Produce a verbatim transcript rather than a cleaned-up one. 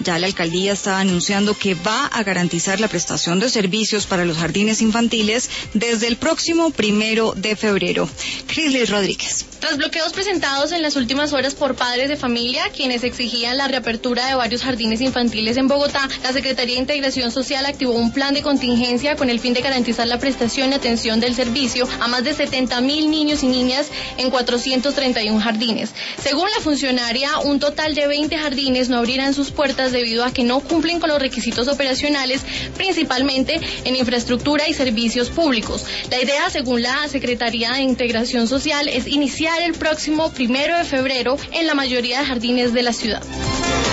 Ya la alcaldía está anunciando que va a garantizar la prestación de servicios para los jardines infantiles desde el próximo primero de febrero. Crislis Rodríguez. Tras bloqueos presentados en las últimas horas por padres de familia, quienes exigían la reapertura de varios jardines infantiles en Bogotá, la Secretaría de Integración Social activó un plan de contingencia con el fin de garantizar la prestación y atención del servicio a más de setenta mil niños y niñas en cuatrocientos treinta y uno jardines. Según la funcionaria, un total de veinte jardines no abrirán sus puertas debido a que no cumplen con los requisitos operacionales, principalmente en infraestructura y servicios públicos. La idea, según la Secretaría de Integración Social, es iniciar el próximo primero de febrero en la mayoría de jardines de la ciudad.